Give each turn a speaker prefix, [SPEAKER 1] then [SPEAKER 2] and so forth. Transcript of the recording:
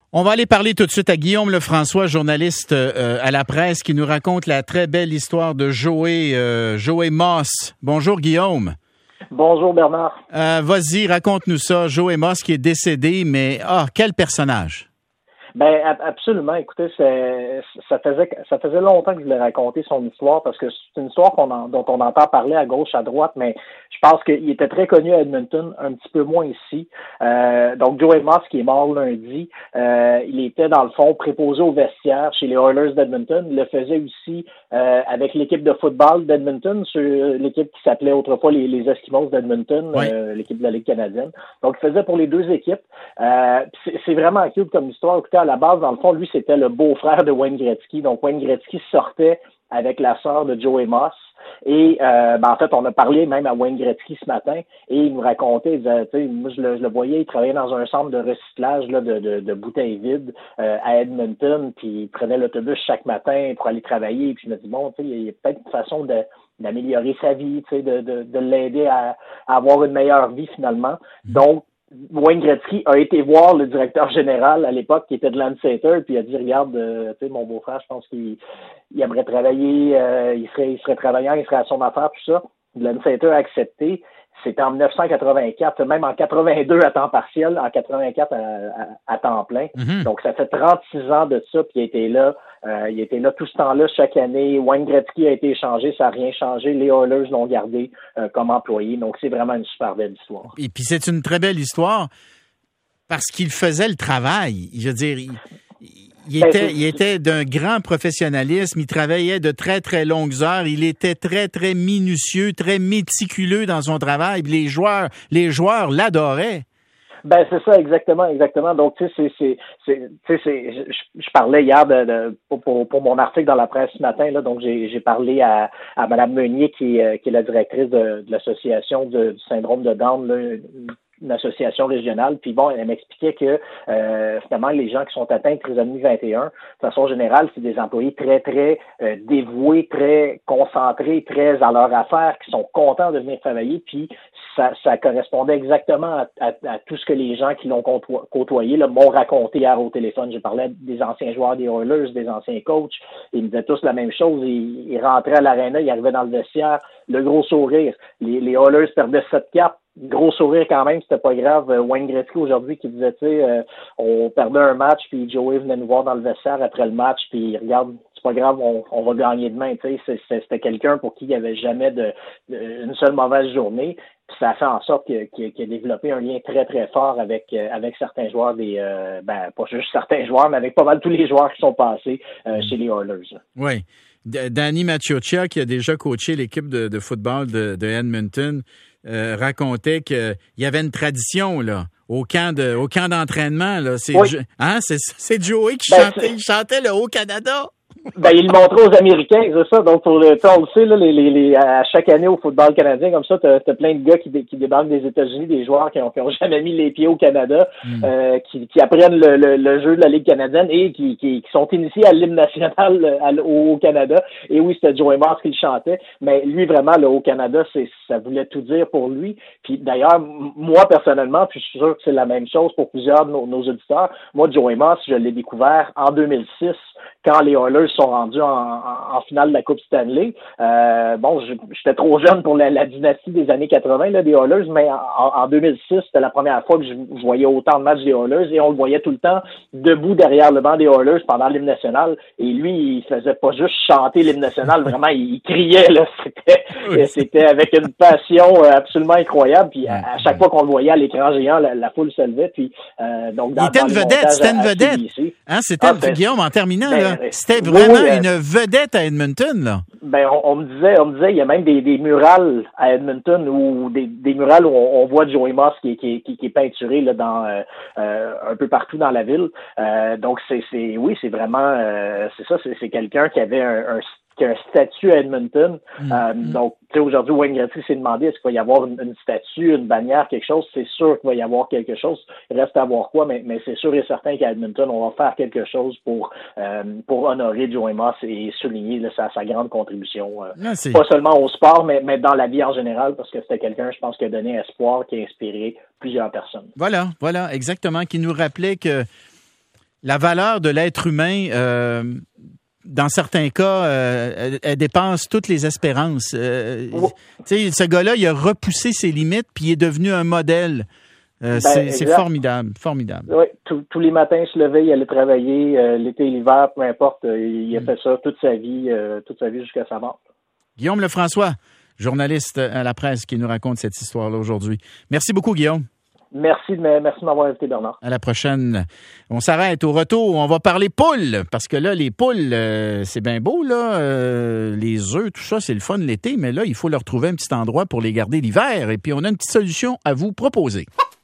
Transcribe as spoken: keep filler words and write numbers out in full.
[SPEAKER 1] On va aller parler tout de suite à Guillaume Lefrançois, journaliste euh, à la presse, qui nous raconte la très belle histoire de Joey, euh, Joey Moss. Bonjour Guillaume.
[SPEAKER 2] Bonjour Bernard.
[SPEAKER 1] Euh, vas-y, raconte-nous ça. Joey Moss qui est décédé, mais ah, quel personnage!
[SPEAKER 2] Ben absolument. Écoutez, c'est, ça faisait ça faisait longtemps que je voulais raconter son histoire parce que c'est une histoire qu'on en, dont on entend parler à gauche, à droite, mais je pense qu'il était très connu à Edmonton, un petit peu moins ici. Euh, donc Joey Moss qui est mort lundi, euh, il était dans le fond préposé au vestiaire chez les Oilers d'Edmonton. Il le faisait aussi euh, avec l'équipe de football d'Edmonton, sur l'équipe qui s'appelait autrefois les, les Eskimos d'Edmonton, oui. euh, l'équipe de la Ligue canadienne. Donc il faisait pour les deux équipes. Euh, c'est, c'est vraiment cute comme histoire. Écoutez, à la base, dans le fond, lui, c'était le beau-frère de Wayne Gretzky. Donc, Wayne Gretzky sortait avec la sœur de Joey Moss. Et, euh, ben, en fait, on a parlé même à Wayne Gretzky ce matin et il nous racontait, il disait, tu sais, moi, je le, je le voyais, il travaillait dans un centre de recyclage, là, de, de, de bouteilles vides, euh, à Edmonton, puis il prenait l'autobus chaque matin pour aller travailler. Puis je me dis, bon, tu sais, il y a peut-être une façon de, d'améliorer sa vie, tu sais, de, de, de l'aider à, à avoir une meilleure vie, finalement. Donc, Wayne Gretzky a été voir le directeur général à l'époque qui était de Landsat, puis il a dit regarde, euh, tu sais, mon beau-frère, je pense qu'il il aimerait travailler, euh, il serait il serait travaillant, il serait à son affaire, tout ça. Landsat a accepté. C'était en dix-neuf cent quatre-vingt-quatre, même en quatre-vingt-deux à temps partiel, en quatre-vingt-quatre à, à, à temps plein. Mm-hmm. Donc, ça fait trente-six ans de ça, puis il a été là. Euh, il était là tout ce temps-là, chaque année. Wayne Gretzky a été échangé, ça n'a rien changé. Les Oilers l'ont gardé euh, comme employé. Donc, c'est vraiment une super belle histoire.
[SPEAKER 1] Et puis, c'est une très belle histoire parce qu'il faisait le travail. Je veux dire, il, il, était, ben, il était d'un grand professionnalisme. Il travaillait de très, très longues heures. Il était très, très minutieux, très méticuleux dans son travail. Les joueurs, les joueurs l'adoraient.
[SPEAKER 2] Ben c'est ça exactement, exactement. Donc tu sais c'est c'est c'est tu sais c'est je, je parlais hier de, de pour pour mon article dans la presse ce matin là, donc j'ai j'ai parlé à à Madame Meunier qui est qui est la directrice de, de l'association de, du syndrome de Down là, une association régionale, puis bon, elle m'expliquait que euh, finalement, les gens qui sont atteints de trisomie vingt et un, de façon générale, c'est des employés très, très euh, dévoués, très concentrés, très à leur affaire, qui sont contents de venir travailler, puis ça, ça correspondait exactement à, à, à tout ce que les gens qui l'ont côtoyé là, m'ont raconté hier au téléphone. Je parlais des anciens joueurs des Oilers, des anciens coachs, ils me disaient tous la même chose, ils, ils rentraient à l'aréna, ils arrivaient dans le vestiaire, le gros sourire, les, les Oilers perdaient sept quatre, gros sourire quand même, c'était pas grave. Wayne Gretzky aujourd'hui qui disait, tu sais, euh, on perdait un match, puis Joey venait nous voir dans le vestiaire après le match, puis regarde, c'est pas grave, on, on va gagner demain, tu sais. C'était quelqu'un pour qui il n'y avait jamais de, de une seule mauvaise journée. Puis ça a fait en sorte qu'il qu qu a développé un lien très, très fort avec euh, avec certains joueurs, des euh, ben pas juste certains joueurs, mais avec pas mal tous les joueurs qui sont passés euh, chez les Oilers.
[SPEAKER 1] Oui. Danny Maciocia, qui a déjà coaché l'équipe de, de football de, de Edmonton, euh, racontait qu'il y avait une tradition là au camp de au camp d'entraînement là. C'est oui. hein, c'est c'est Joey qui ben, chantait, il chantait le Haut-Canada.
[SPEAKER 2] Ben, il le montrait aux Américains, c'est ça. Donc, pour le, on le sait, là, les, les, les, à chaque année au football canadien, comme ça, t'as, t'as plein de gars qui, dé, qui débarquent des États-Unis, des joueurs qui ont, qui ont jamais mis les pieds au Canada, mm. euh, qui, qui apprennent le, le, le jeu de la Ligue canadienne et qui, qui, qui sont initiés à l'hymne national à, au, au Canada. Et oui, c'était Joey Moss qui le chantait, mais lui, vraiment, là, au Canada, c'est, ça voulait tout dire pour lui. Puis d'ailleurs, moi, personnellement, puis je suis sûr que c'est la même chose pour plusieurs de nos, nos auditeurs, moi, Joey Moss, je l'ai découvert en deux mille six, quand les Oilers sont rendus en, en, en finale de la Coupe Stanley. Euh, bon, j'étais trop jeune pour la, la dynastie des années quatre-vingt là, des Oilers, mais en, en deux mille six, c'était la première fois que je, je voyais autant de matchs des Oilers et on le voyait tout le temps debout derrière le banc des Oilers pendant l'hymne national. Et lui, il faisait pas juste chanter l'hymne national, vraiment, il, il criait, là. C'était, oui. c'était avec une passion absolument incroyable. Puis à, à chaque fois qu'on le voyait à l'écran géant, la, la foule se levait. Puis, euh, donc, dans,
[SPEAKER 1] il était
[SPEAKER 2] dans
[SPEAKER 1] une vedette, c'était une vedette. Hein, c'était, ah, Guillaume, en terminant, ben, là, c'était vraiment oui, une vedette à Edmonton, là.
[SPEAKER 2] Ben, on, on me disait, on me disait, il y a même des, des murales à Edmonton ou des, des murales où on, on voit Joey Moss qui, qui, qui, qui est peinturé là dans euh, euh, un peu partout dans la ville. Euh, donc c'est, c'est, oui, c'est vraiment, euh, c'est ça, c'est, c'est quelqu'un qui avait un, un qui a un statut à Edmonton. Mmh. Euh, donc, tu sais, aujourd'hui, Wayne Gretzky s'est demandé est-ce qu'il va y avoir une, une statue, une bannière, quelque chose. C'est sûr qu'il va y avoir quelque chose. Il reste à voir quoi, mais, mais c'est sûr et certain qu'à Edmonton, on va faire quelque chose pour euh, pour honorer Joey Moss et souligner là, sa, sa grande contribution. Euh, non, pas seulement au sport, mais, mais dans la vie en général, parce que c'était quelqu'un, je pense, qui a donné espoir, qui a inspiré plusieurs personnes.
[SPEAKER 1] Voilà, voilà, exactement, qui nous rappelait que La valeur de l'être humain, euh, dans certains cas, euh, elle, elle dépasse toutes les espérances. Euh,
[SPEAKER 2] Oui.
[SPEAKER 1] Tu sais, ce gars-là, il a repoussé ses limites, puis il est devenu un modèle. Euh,
[SPEAKER 2] Ben,
[SPEAKER 1] c'est, c'est
[SPEAKER 2] exact.
[SPEAKER 1] formidable, formidable.
[SPEAKER 2] Oui, tous, tous les matins, il se levait, il allait travailler, euh, l'été, l'hiver, peu importe, euh, il a
[SPEAKER 1] Mm.
[SPEAKER 2] fait ça toute sa vie, euh, toute sa vie jusqu'à sa mort.
[SPEAKER 1] Guillaume Lefrançois, journaliste à la presse, qui nous raconte cette histoire-là aujourd'hui. Merci beaucoup, Guillaume.
[SPEAKER 2] Merci de, m- merci de m'avoir invité, Bernard.
[SPEAKER 1] À la prochaine. On s'arrête au retour. On va parler poules, parce que là, les poules, euh, c'est bien beau, là. Euh, les œufs, tout ça, c'est le fun l'été, mais là, il faut leur trouver un petit endroit pour les garder l'hiver. Et puis, on a une petite solution à vous proposer.